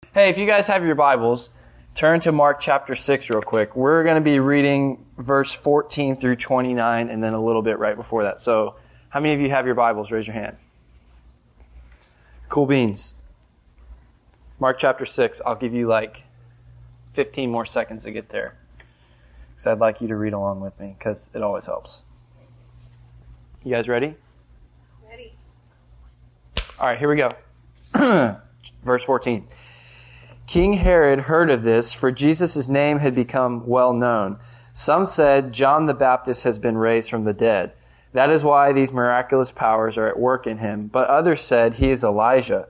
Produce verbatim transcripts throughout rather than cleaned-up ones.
Hey, if you guys have your Bibles, turn to Mark chapter six real quick. We're going to be reading verse fourteen through twenty-nine and then a little bit right before that. So how many of you have your Bibles? Raise your hand. Cool beans. Mark chapter six. I'll give you like fifteen more seconds to get there, because I'd like you to read along with me, because it always helps. You guys ready? Ready. All right, here we go. Verse fourteen. King Herod heard of this, for Jesus' name had become well known. Some said, John the Baptist has been raised from the dead. That is why these miraculous powers are at work in him. But others said, he is Elijah.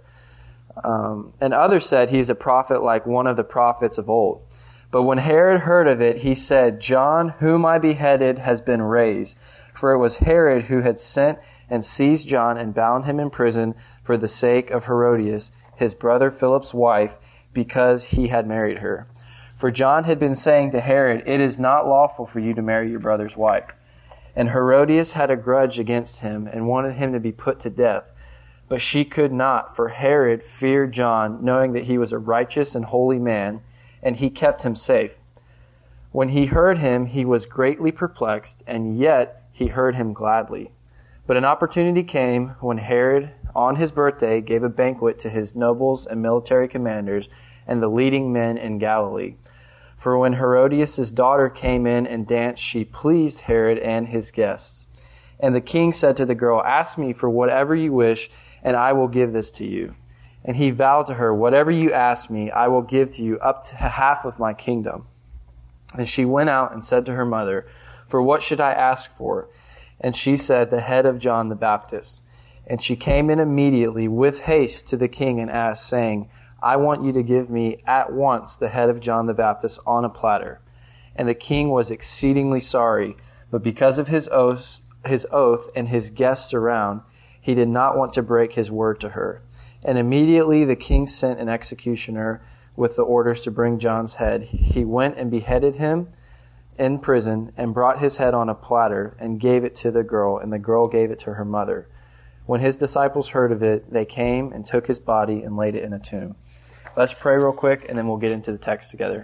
Um, and others said, he is a prophet like one of the prophets of old. But when Herod heard of it, he said, John, whom I beheaded, has been raised. For it was Herod who had sent and seized John and bound him in prison for the sake of Herodias, his brother Philip's wife, because he had married her. For John had been saying to Herod, it is not lawful for you to marry your brother's wife. And Herodias had a grudge against him and wanted him to be put to death. But she could not, for Herod feared John, knowing that he was a righteous and holy man, and he kept him safe. When he heard him, he was greatly perplexed, and yet he heard him gladly. But an opportunity came when Herod, on his birthday, gave a banquet to his nobles and military commanders and the leading men in Galilee. For when Herodias' daughter came in and danced, she pleased Herod and his guests. And the king said to the girl, ask me for whatever you wish, and I will give this to you. And he vowed to her, whatever you ask me, I will give to you up to half of my kingdom. And she went out and said to her mother, for what should I ask for? And she said, the head of John the Baptist. And she came in immediately with haste to the king and asked, saying, I want you to give me at once the head of John the Baptist on a platter. And the king was exceedingly sorry, but because of his oath, his oath and his guests around, he did not want to break his word to her. And immediately the king sent an executioner with the orders to bring John's head. He went and beheaded him in prison and brought his head on a platter and gave it to the girl, and the girl gave it to her mother. When his disciples heard of it, they came and took his body and laid it in a tomb. Let's pray real quick, and then we'll get into the text together.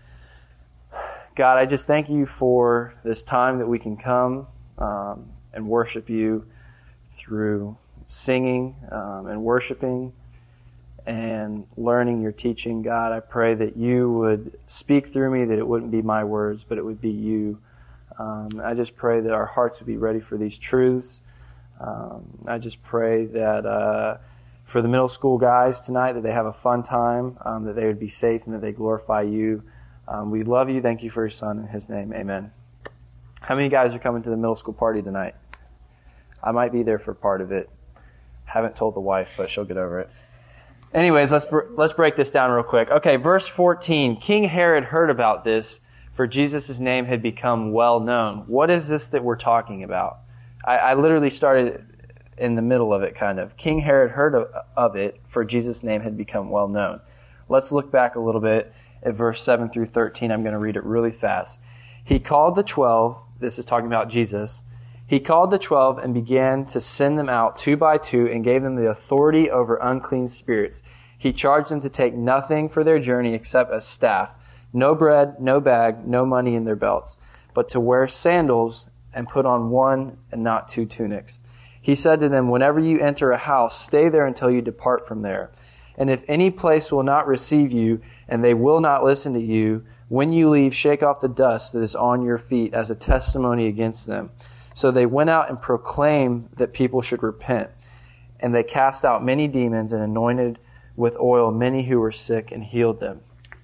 God, I just thank you for this time that we can come um, and worship you through singing um, and worshiping and learning your teaching. God, I pray that you would speak through me, that it wouldn't be my words, but it would be you. Um, I just pray that our hearts would be ready for these truths. Um, I just pray that uh, for the middle school guys tonight, that they have a fun time, um, that they would be safe, and that they glorify you. Um, we love you. Thank you for your son. In his name, amen. How many guys are coming to the middle school party tonight? I might be there for part of it. Haven't told the wife, but she'll get over it. Anyways, let's br- let's break this down real quick. Okay, verse fourteen. King Herod heard about this, for Jesus' name had become well known. What is this that we're talking about? I, I literally started in the middle of it, kind of. King Herod heard of, of it, for Jesus' name had become well known. Let's look back a little bit at verse seven through thirteen. I'm going to read it really fast. He called the twelve. This is talking about Jesus. He called the twelve and began to send them out two by two and gave them the authority over unclean spirits. He charged them to take nothing for their journey except a staff, no bread, no bag, no money in their belts, but to wear sandals and put on one and not two tunics. He said to them, whenever you enter a house, stay there until you depart from there. And if any place will not receive you and they will not listen to you, when you leave, shake off the dust that is on your feet as a testimony against them. So they went out and proclaimed that people should repent. And they cast out many demons and anointed with oil many who were sick and healed them.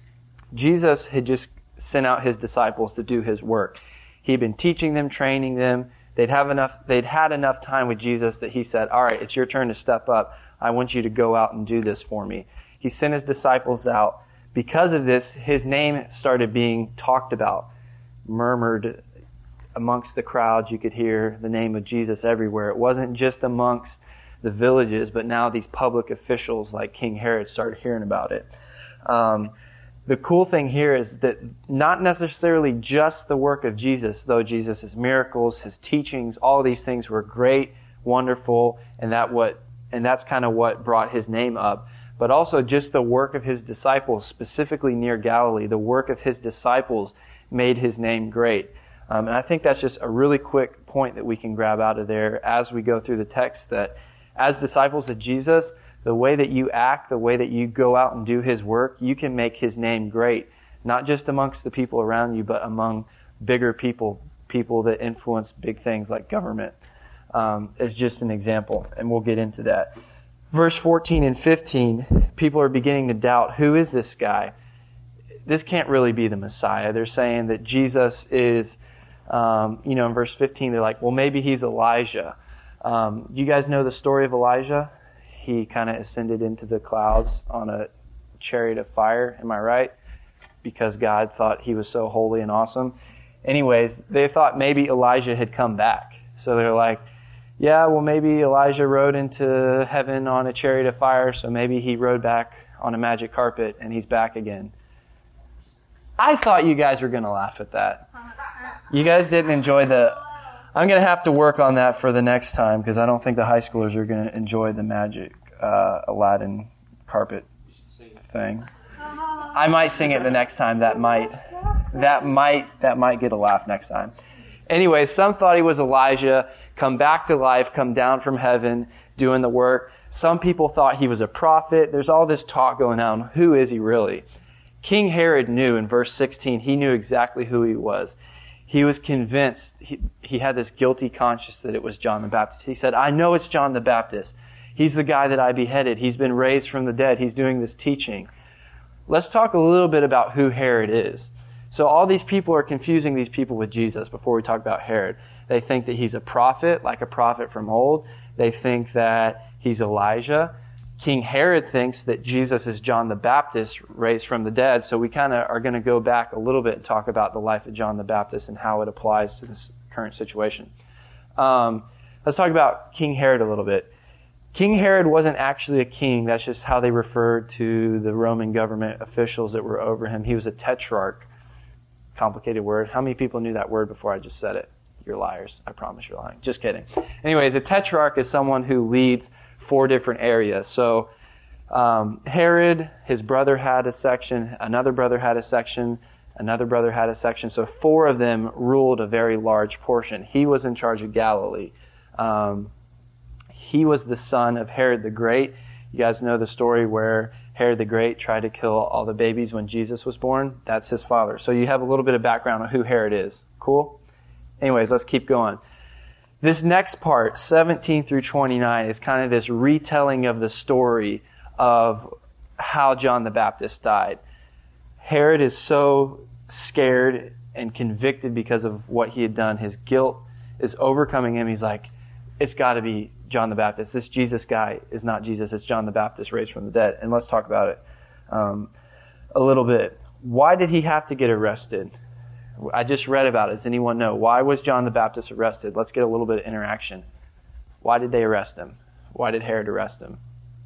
Jesus had just sent out his disciples to do his work. He'd been teaching them, training them. They'd have enough, they'd had enough time with Jesus that he said, all right, it's your turn to step up. I want you to go out and do this for me. He sent his disciples out. Because of this, his name started being talked about, murmured amongst the crowds. You could hear the name of Jesus everywhere. It wasn't just amongst the villages, but now these public officials like King Herod started hearing about it. Um, the cool thing here is that not necessarily just the work of Jesus, though Jesus' miracles, his teachings, all of these things were great, wonderful, and that what and that's kind of what brought his name up. but also just the work of his disciples, specifically near Galilee. The work of his disciples made his name great. Um, and I think that's just a really quick point that we can grab out of there as we go through the text, that as disciples of Jesus, the way that you act, the way that you go out and do his work, you can make his name great, not just amongst the people around you, but among bigger people, people that influence big things like government, um, as just an example. And we'll get into that. Verse fourteen and fifteen, people are beginning to doubt, who is this guy? This can't really be the Messiah. They're saying that Jesus is, um, you know, in verse fifteen, they're like, well, maybe he's Elijah. Um, you guys know the story of Elijah? He kind of ascended into the clouds on a chariot of fire. Am I right? Because God thought he was so holy and awesome. Anyways, they thought maybe Elijah had come back. So they're like, yeah, well, maybe Elijah rode into heaven on a chariot of fire, so maybe he rode back on a magic carpet and he's back again. I thought you guys were going to laugh at that. You guys didn't enjoy the... I'm going to have to work on that for the next time because I don't think the high schoolers are going to enjoy the magic uh, Aladdin carpet thing. I might sing it the next time. That might, that might, that might get a laugh next time. Anyway, some thought he was Elijah, come back to life, come down from heaven, doing the work. Some people thought he was a prophet. There's all this talk going on. Who is he really? King Herod knew in verse sixteen, he knew exactly who he was. He was convinced, he, he had this guilty conscience that it was John the Baptist. He said, I know it's John the Baptist. He's the guy that I beheaded. He's been raised from the dead. He's doing this teaching. Let's talk a little bit about who Herod is. So all these people are confusing these people with Jesus before we talk about Herod. They think that he's a prophet, like a prophet from old. They think that he's Elijah. King Herod thinks that Jesus is John the Baptist raised from the dead. So we kind of are going to go back a little bit and talk about the life of John the Baptist and how it applies to this current situation. Um, let's talk about King Herod a little bit. King Herod wasn't actually a king. That's just how they referred to the Roman government officials that were over him. He was a tetrarch. Complicated word. How many people knew that word before I just said it? You're liars. I promise you're lying. Just kidding. Anyways, a tetrarch is someone who leads four different areas. So um, Herod, his brother had a section, another brother had a section, another brother had a section. So four of them ruled a very large portion. He was in charge of Galilee. Um, he was the son of Herod the Great. You guys know the story where Herod the Great tried to kill all the babies when Jesus was born. That's his father. So you have a little bit of background on who Herod is. Cool? Anyways, let's keep going. This next part, seventeen through twenty-nine, is kind of this retelling of the story of how John the Baptist died. Herod is so scared and convicted because of what he had done. His guilt is overcoming him. He's like, it's got to be John the Baptist. This Jesus guy is not Jesus. It's John the Baptist raised from the dead. And let's talk about it um, a little bit. Why did he have to get arrested? I just read about it. Does anyone know? Why was John the Baptist arrested? Let's get a little bit of interaction. Why did they arrest him? Why did Herod arrest him?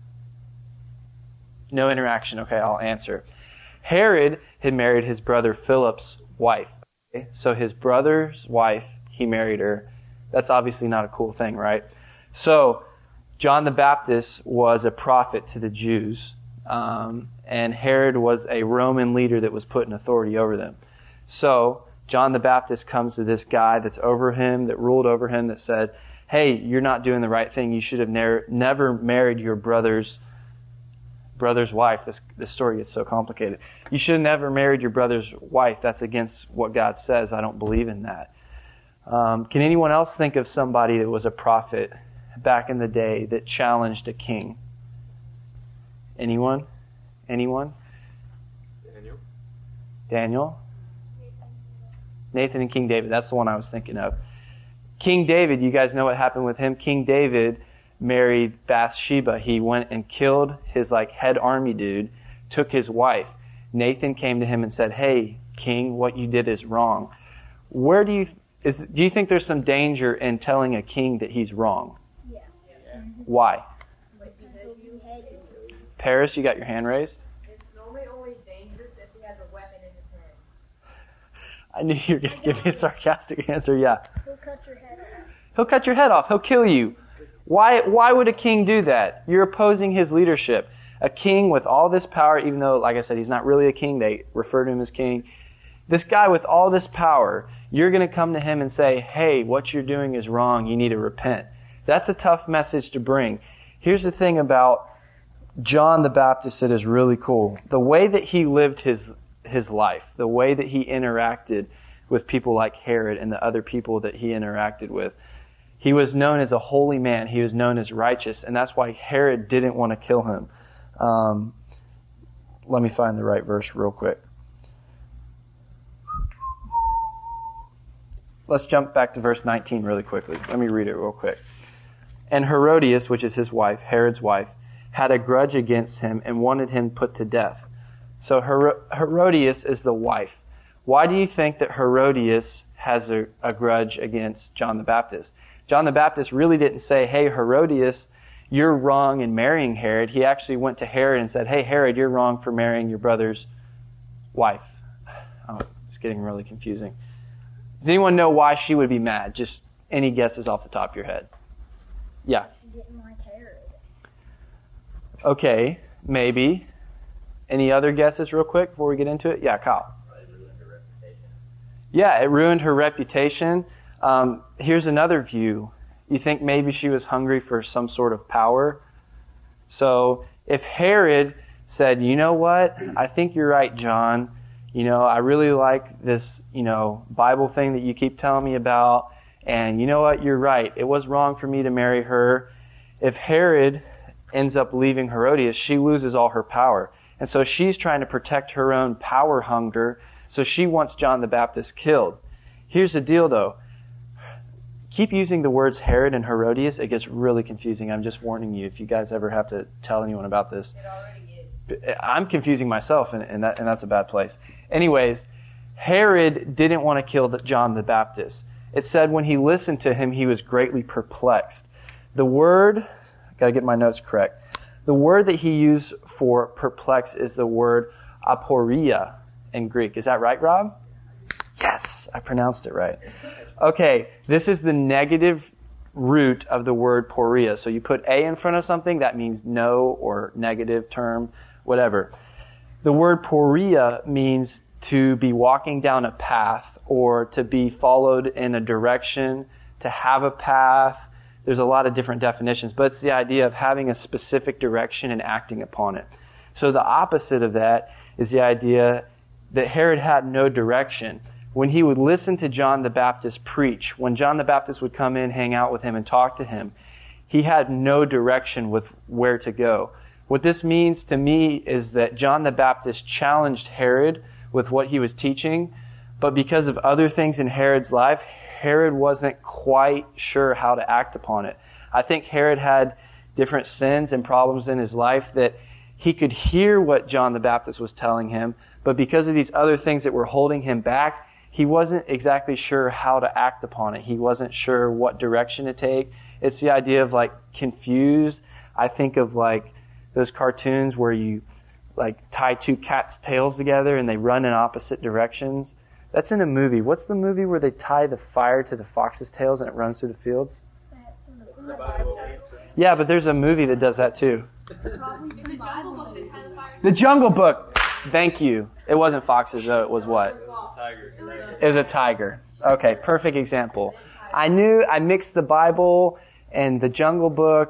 No interaction. Okay, I'll answer. Herod had married his brother Philip's wife. Okay? So his brother's wife, he married her. That's obviously not a cool thing, right? So John the Baptist was a prophet to the Jews. Um, and Herod was a Roman leader that was put in authority over them. So John the Baptist comes to this guy that's over him, that ruled over him, that said, hey, you're not doing the right thing. You should have ne- never married your brother's brother's wife. This, this story gets so complicated. You should have never married your brother's wife. That's against what God says. I don't believe in that. Um, can anyone else think of somebody that was a prophet back in the day that challenged a king? Anyone? Anyone? Daniel. Daniel? Nathan and King David. That's the one I was thinking of. King David, you guys know what happened with him? King David married Bathsheba. He went and killed his like head army dude, took his wife. Nathan came to him and said, hey, king, what you did is wrong. Where do you is do you think there's some danger in telling a king that he's wrong? Yeah. yeah. Why? Paris, you got your hand raised? It's normally only dangerous if he has a weapon in his hand. I knew you were going to give me a sarcastic answer, yeah. He'll cut your head off. He'll cut your head off. He'll kill you. Why, why would a king do that? You're opposing his leadership. A king with all this power, even though, like I said, he's not really a king. They refer to him as king. This guy with all this power, you're going to come to him and say, hey, what you're doing is wrong. You need to repent. That's a tough message to bring. Here's the thing about John the Baptist that is really cool. The way that he lived his his life, the way that he interacted with people like Herod and the other people that he interacted with. He was known as a holy man. He was known as righteous, and that's why Herod didn't want to kill him. Um, let me find the right verse real quick. Let's jump back to verse nineteen really quickly. Let me read it real quick. And Herodias, which is his wife, Herod's wife, had a grudge against him and wanted him put to death. So Her- Herodias is the wife. Why do you think that Herodias has a, a grudge against John the Baptist? John the Baptist really didn't say, hey, Herodias, you're wrong in marrying Herod. He actually went to Herod and said, hey, Herod, you're wrong for marrying your brother's wife. Oh, it's getting really confusing. Does anyone know why she would be mad? Just any guesses off the top of your head? Yeah. She didn't like Herod. Okay, maybe. Any other guesses real quick before we get into it? Yeah, Kyle. It ruined her reputation. Yeah, it ruined her reputation. Um, here's another view. You think maybe she was hungry for some sort of power? So if Herod said, you know what, I think you're right, John. You know, I really like this, you know, Bible thing that you keep telling me about. And you know what, you're right. It was wrong for me to marry her. If Herod ends up leaving Herodias, she loses all her power. And so she's trying to protect her own power hunger. So she wants John the Baptist killed. Here's the deal, though. Keep using the words Herod and Herodias. It gets really confusing. I'm just warning you if you guys ever have to tell anyone about this. It already is. I'm confusing myself, and, and, that, and that's a bad place. Anyways, Herod didn't want to kill John the Baptist. It said when he listened to him, he was greatly perplexed. The word, got to get my notes correct. The word that he used for perplex is the word aporia in Greek. Is that right, Rob? Yes, I pronounced it right. Okay, this is the negative root of the word poria. So you put a in front of something, that means no or negative term, whatever. The word poria means to be walking down a path or to be followed in a direction, to have a path. There's a lot of different definitions, but it's the idea of having a specific direction and acting upon it. So the opposite of that is the idea that Herod had no direction. When he would listen to John the Baptist preach, when John the Baptist would come in, hang out with him, and talk to him, he had no direction with where to go. What this means to me is that John the Baptist challenged Herod with what he was teaching, but because of other things in Herod's life, Herod wasn't quite sure how to act upon it. I think Herod had different sins and problems in his life that he could hear what John the Baptist was telling him, but because of these other things that were holding him back, he wasn't exactly sure how to act upon it. He wasn't sure what direction to take. It's the idea of like confused. I think of like those cartoons where you like tie two cats' tails together and they run in opposite directions. That's in a movie. What's the movie where they tie the fire to the fox's tails and it runs through the fields? That's in the, in the Bible. Yeah, but there's a movie that does that too. Probably in the Jungle Book that has fire. The Jungle Book. Thank you. It wasn't foxes, though. It was what? Tigers. It was a tiger. Okay, perfect example. I knew I mixed the Bible and the Jungle Book.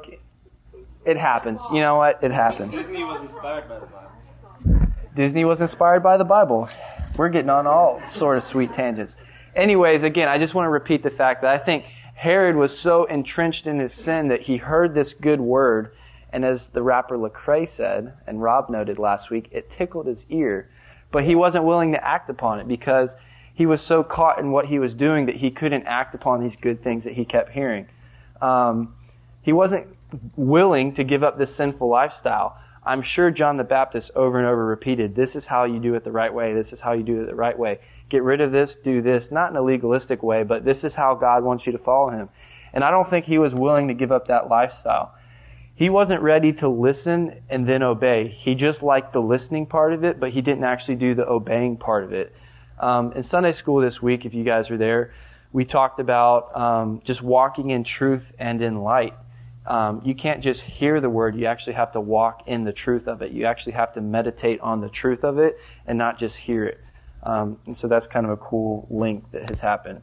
It happens. You know what? It happens. Disney was inspired by the Bible. Disney was inspired by the Bible. We're getting on all sort of sweet tangents. Anyways, again, I just want to repeat the fact that I think Herod was so entrenched in his sin that he heard this good word, and as the rapper Lecrae said, and Rob noted last week, it tickled his ear. But he wasn't willing to act upon it because he was so caught in what he was doing that he couldn't act upon these good things that he kept hearing. Um, he wasn't willing to give up this sinful lifestyle. I'm sure John the Baptist over and over repeated, this is how you do it the right way. This is how you do it the right way. Get rid of this, do this, not in a legalistic way, but this is how God wants you to follow him. And I don't think he was willing to give up that lifestyle. He wasn't ready to listen and then obey. He just liked the listening part of it, but he didn't actually do the obeying part of it. Um, in Sunday school this week, if you guys were there, we talked about um, just walking in truth and in light. Um, you can't just hear the word. You actually have to walk in the truth of it. You actually have to meditate on the truth of it and not just hear it. Um, and so that's kind of a cool link that has happened.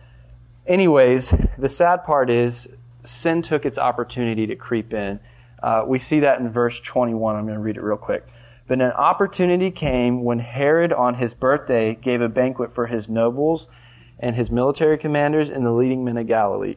Anyways, the sad part is sin took its opportunity to creep in. Uh, we see that in verse twenty-one. I'm going to read it real quick. But an opportunity came when Herod on his birthday gave a banquet for his nobles and his military commanders and the leading men of Galilee.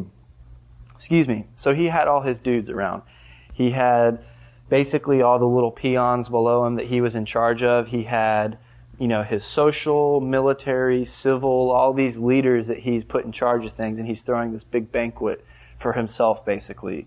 Excuse me. So he had all his dudes around. He had basically all the little peons below him that he was in charge of. He had, you know, his social, military, civil, all these leaders that he's put in charge of things, and he's throwing this big banquet for himself, basically.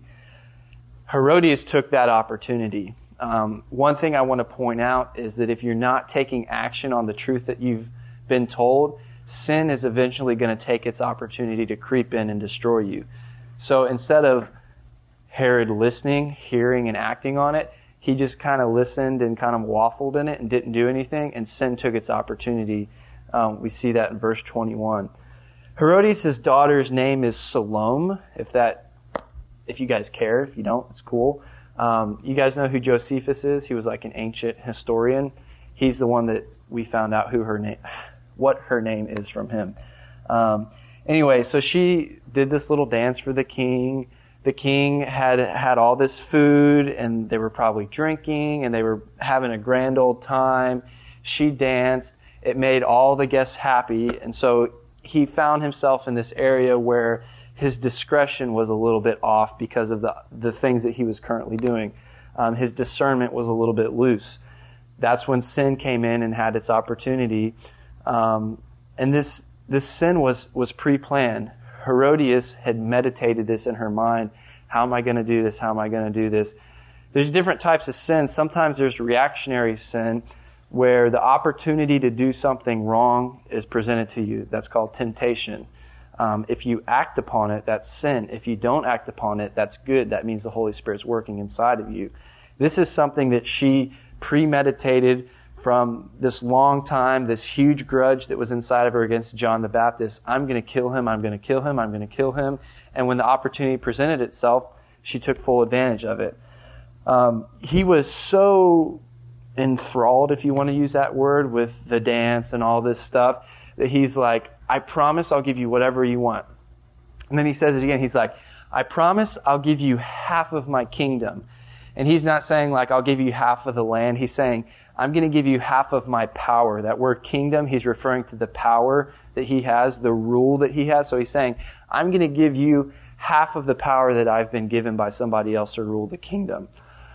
Herodias took that opportunity. Um, one thing I want to point out is that if you're not taking action on the truth that you've been told, sin is eventually going to take its opportunity to creep in and destroy you. So instead of Herod listening, hearing, and acting on it, he just kind of listened and kind of waffled in it and didn't do anything, and sin took its opportunity. Um, we see that in verse twenty-one. Herodias' daughter's name is Salome. If that, if you guys care, if you don't, it's cool. Um, you guys know who Josephus is? He was like an ancient historian. He's the one that we found out who her name, what her name is from him. Um, anyway, so she did this little dance for the king. The king had had all this food, and they were probably drinking, and they were having a grand old time. She danced. It made all the guests happy, and so he found himself in this area where his discretion was a little bit off because of the the things that he was currently doing. Um, his discernment was a little bit loose. That's when sin came in and had its opportunity. Um, and this this sin was was pre-planned. Herodias had meditated this in her mind. How am I going to do this? How am I going to do this? There's different types of sin. Sometimes there's reactionary sin where the opportunity to do something wrong is presented to you. That's called temptation. Um, if you act upon it, that's sin. If you don't act upon it, that's good. That means the Holy Spirit's working inside of you. This is something that she premeditated from this long time, this huge grudge that was inside of her against John the Baptist. I'm going to kill him, I'm going to kill him, I'm going to kill him. And when the opportunity presented itself, she took full advantage of it. Um, he was so enthralled, if you want to use that word, with the dance and all this stuff, that he's like, I promise I'll give you whatever you want. And then he says it again. He's like, I promise I'll give you half of my kingdom. And he's not saying like, I'll give you half of the land. He's saying, I'm going to give you half of my power. That word kingdom, he's referring to the power that he has, the rule that he has. So he's saying, I'm going to give you half of the power that I've been given by somebody else to rule the kingdom.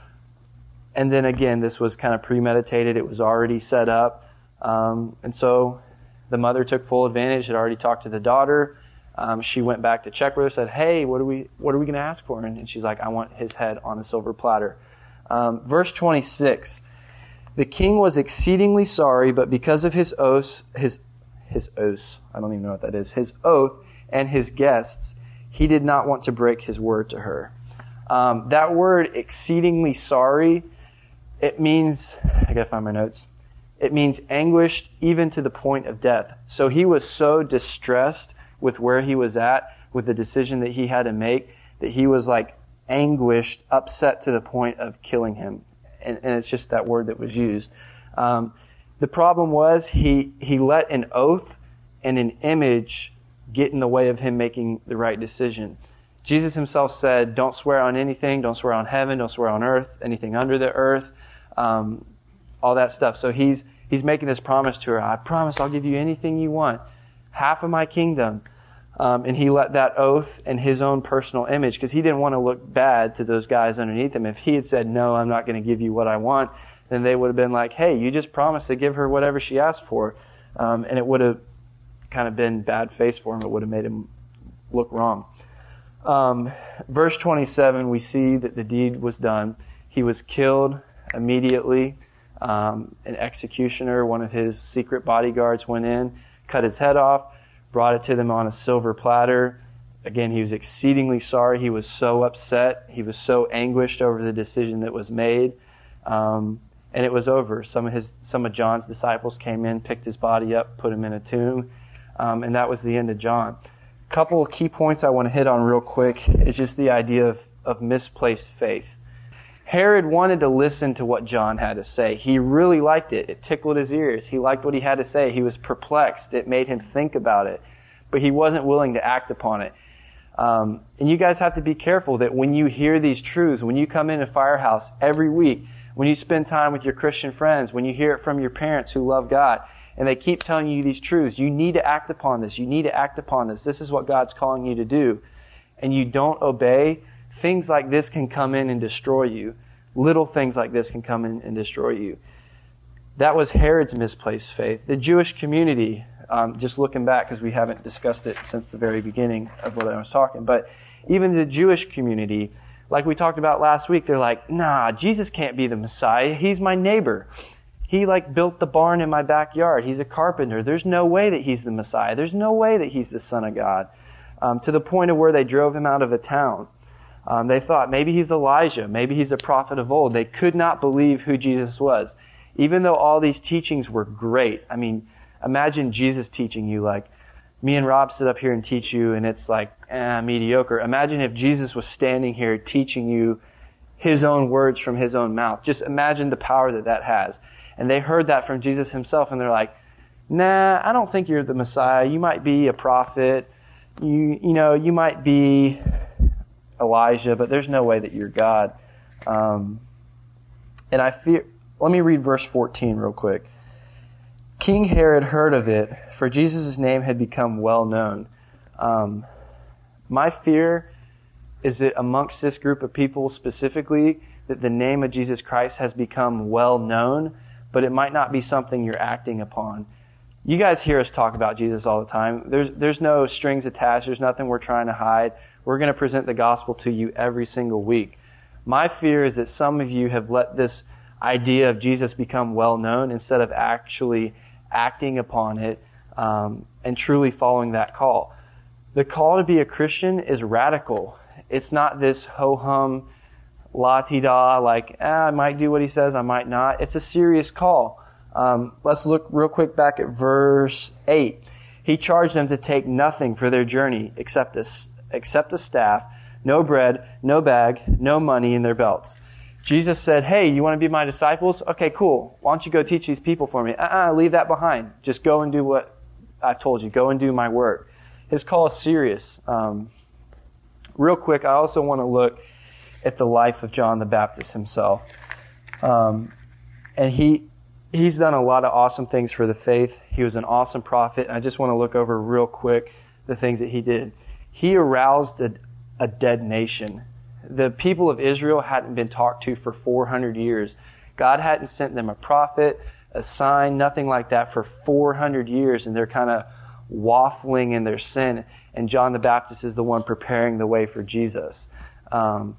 And then again, this was kind of premeditated. It was already set up. Um, and so the mother took full advantage, had already talked to the daughter. Um, she went back to check with her, said, hey, what are we what are we going to ask for? And, and she's like, I want his head on a silver platter. Um, verse twenty-six, the king was exceedingly sorry, but because of his oaths, his, his oaths, I don't even know what that is, his oath and his guests, he did not want to break his word to her. Um, that word, exceedingly sorry, it means, I got to find my notes. It means anguished even to the point of death. So he was so distressed with where he was at, with the decision that he had to make, that he was like anguished, upset to the point of killing him. And, and it's just that word that was used. Um, the problem was he, he let an oath and an image get in the way of him making the right decision. Jesus himself said, don't swear on anything, don't swear on heaven, don't swear on earth, anything under the earth. Um, all that stuff. So he's he's making this promise to her. I promise I'll give you anything you want. Half of my kingdom. Um, and he let that oath and his own personal image, because he didn't want to look bad to those guys underneath him. If he had said, no, I'm not going to give you what I want, then they would have been like, hey, you just promised to give her whatever she asked for. Um, and it would have kind of been bad face for him. It would have made him look wrong. Um, verse twenty-seven, we see that the deed was done. He was killed immediately. Um, an executioner, one of his secret bodyguards, went in, cut his head off, brought it to them on a silver platter. Again, he was exceedingly sorry. He was so upset. He was so anguished over the decision that was made. Um, and it was over. Some of his, some of John's disciples came in, picked his body up, put him in a tomb. Um, and that was the end of John. A couple of key points I want to hit on real quick is just the idea of, of misplaced faith. Herod wanted to listen to what John had to say. He really liked it. It tickled his ears. He liked what he had to say. He was perplexed. It made him think about it. But he wasn't willing to act upon it. Um, and you guys have to be careful that when you hear these truths, when you come into Firehouse every week, when you spend time with your Christian friends, when you hear it from your parents who love God, and they keep telling you these truths, you need to act upon this. You need to act upon this. This is what God's calling you to do. And you don't obey, things like this can come in and destroy you. Little things like this can come in and destroy you. That was Herod's misplaced faith. The Jewish community, um, just looking back because we haven't discussed it since the very beginning of what I was talking, but even the Jewish community, like we talked about last week, they're like, nah, Jesus can't be the Messiah. He's my neighbor. He like built the barn in my backyard. He's a carpenter. There's no way that he's the Messiah. There's no way that he's the Son of God. Um, to the point of where they drove him out of a town. Um, they thought maybe he's Elijah. Maybe he's a prophet of old. They could not believe who Jesus was. Even though all these teachings were great. I mean, imagine Jesus teaching you like, me and Rob sit up here and teach you and it's like, eh, mediocre. Imagine if Jesus was standing here teaching you his own words from his own mouth. Just imagine the power that that has. And they heard that from Jesus himself and they're like, nah, I don't think you're the Messiah. You might be a prophet. You you know, you might be Elijah, but there's no way that you're God. Um, and I fear, let me read verse fourteen real quick. King Herod heard of it, for Jesus' name had become well known. Um, my fear is that amongst this group of people specifically, that the name of Jesus Christ has become well known, but it might not be something you're acting upon. You guys hear us talk about Jesus all the time. There's there's no strings attached. There's nothing we're trying to hide. We're going to present the gospel to you every single week. My fear is that some of you have let this idea of Jesus become well known instead of actually acting upon it um, and truly following that call. The call to be a Christian is radical. It's not this ho-hum, la-ti-da, like, eh, I might do what he says, I might not. It's a serious call. Um, let's look real quick back at verse eight. He charged them to take nothing for their journey except a, except a staff, no bread, no bag, no money in their belts. Jesus said, hey, you want to be my disciples? Okay, cool. Why don't you go teach these people for me? Uh-uh, leave that behind. Just go and do what I've told you. Go and do my work. His call is serious. Um, real quick, I also want to look at the life of John the Baptist himself. Um, and he... He's done a lot of awesome things for the faith. He was an awesome prophet. I just want to look over real quick the things that he did. He aroused a, a dead nation. The people of Israel hadn't been talked to for four hundred years. God hadn't sent them a prophet, a sign, nothing like that for four hundred years, and they're kind of waffling in their sin. And John the Baptist is the one preparing the way for Jesus. Um,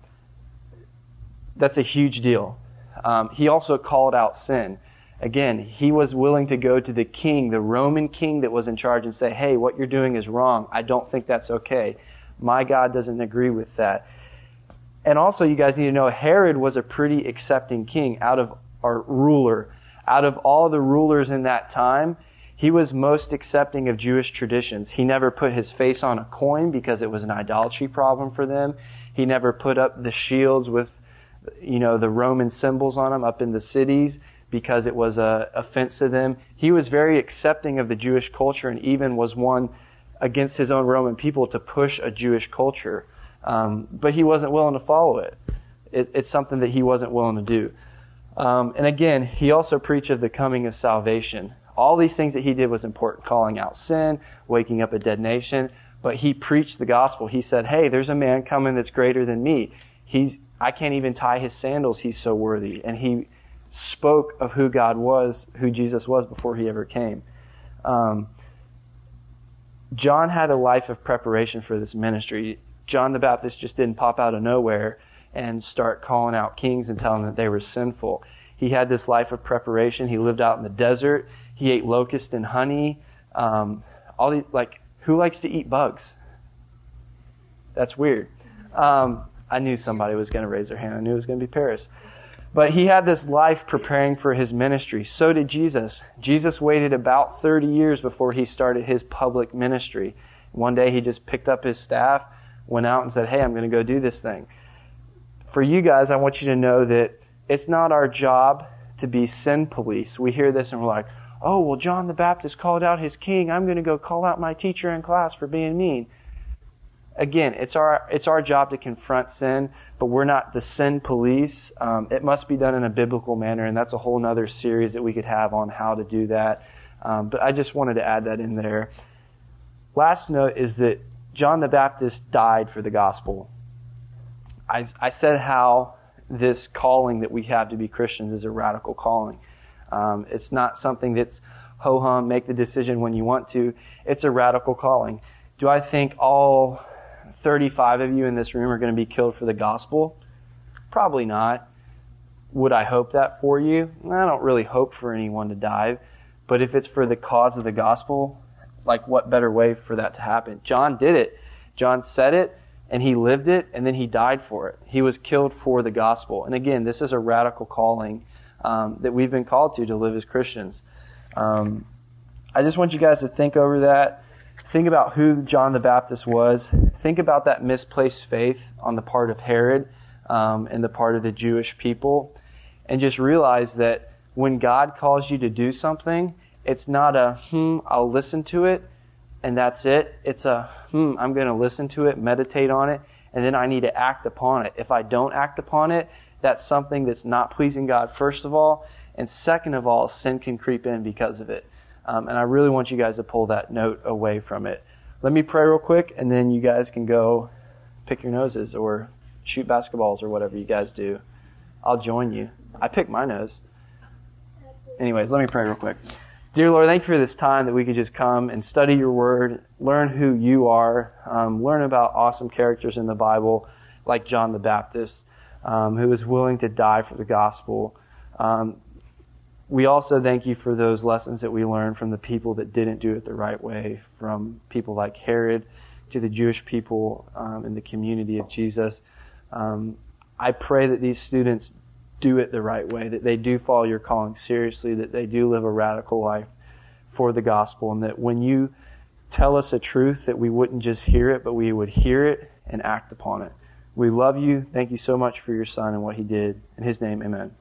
that's a huge deal. Um, he also called out sin. Again, he was willing to go to the king, the Roman king that was in charge, and say, hey, what you're doing is wrong. I don't think that's okay. My God doesn't agree with that. And also, you guys need to know, Herod was a pretty accepting king, out of our ruler. Out of all the rulers in that time, he was most accepting of Jewish traditions. He never put his face on a coin because it was an idolatry problem for them. He never put up the shields with, you know, the Roman symbols on them up in the cities, because it was a offense to them. He was very accepting of the Jewish culture and even was one against his own Roman people to push a Jewish culture. Um, but he wasn't willing to follow it. it. It's something that he wasn't willing to do. Um, and again, he also preached of the coming of salvation. All these things that he did was important, calling out sin, waking up a dead nation. But he preached the gospel. He said, hey, there's a man coming that's greater than me. He's I can't even tie his sandals. He's so worthy. And he spoke of who God was, who Jesus was before he ever came. Um, John had a life of preparation for this ministry. John the Baptist just didn't pop out of nowhere and start calling out kings and telling them that they were sinful. He had this life of preparation. He lived out in the desert. He ate locusts and honey. Um, all these, like, who likes to eat bugs? That's weird. Um, I knew somebody was going to raise their hand. I knew it was going to be Paris. But he had this life preparing for his ministry. So did Jesus. Jesus waited about thirty years before he started his public ministry. One day he just picked up his staff, went out and said, hey, I'm going to go do this thing. for you guys, I want you to know that it's not our job to be sin police. We hear this and we're like, oh, well, John the Baptist called out his king. I'm going to go call out my teacher in class for being mean. Again, it's our it's our job to confront sin, but we're not the sin police. Um, it must be done in a biblical manner, and that's a whole other series that we could have on how to do that. Um, but I just wanted to add that in there. Last note is that John the Baptist died for the gospel. I, I said how this calling that we have to be Christians is a radical calling. Um, it's not something that's ho-hum, make the decision when you want to. It's a radical calling. Do I think all thirty-five of you in this room are going to be killed for the gospel? Probably not. Would I hope that for you? I don't really hope for anyone to die. But if it's for the cause of the gospel, like what better way for that to happen? John did it. John said it, and he lived it, and then he died for it. He was killed for the gospel. And again, this is a radical calling um, that we've been called to, to live as Christians. Um, I just want you guys to think over that. Think about who John the Baptist was. Think about that misplaced faith on the part of Herod um, and the part of the Jewish people. And just realize that when God calls you to do something, it's not a, hmm, I'll listen to it, and that's it. It's a, hmm, I'm going to listen to it, meditate on it, and then I need to act upon it. If I don't act upon it, that's something that's not pleasing God, first of all. And second of all, sin can creep in because of it. Um, and I really want you guys to pull that note away from it. Let me pray real quick, and then you guys can go pick your noses or shoot basketballs or whatever you guys do. I'll join you. I pick my nose. Anyways, let me pray real quick. Dear Lord, thank you for this time that we could just come and study your word, learn who you are, um, learn about awesome characters in the Bible like John the Baptist, um, who was willing to die for the gospel. Um, we also thank you for those lessons that we learned from the people that didn't do it the right way, from people like Herod to the Jewish people um, in the community of Jesus. Um, I pray that these students do it the right way, that they do follow your calling seriously, that they do live a radical life for the gospel, and that when you tell us a truth, that we wouldn't just hear it, but we would hear it and act upon it. We love you. Thank you so much for your son and what he did. In his name, amen.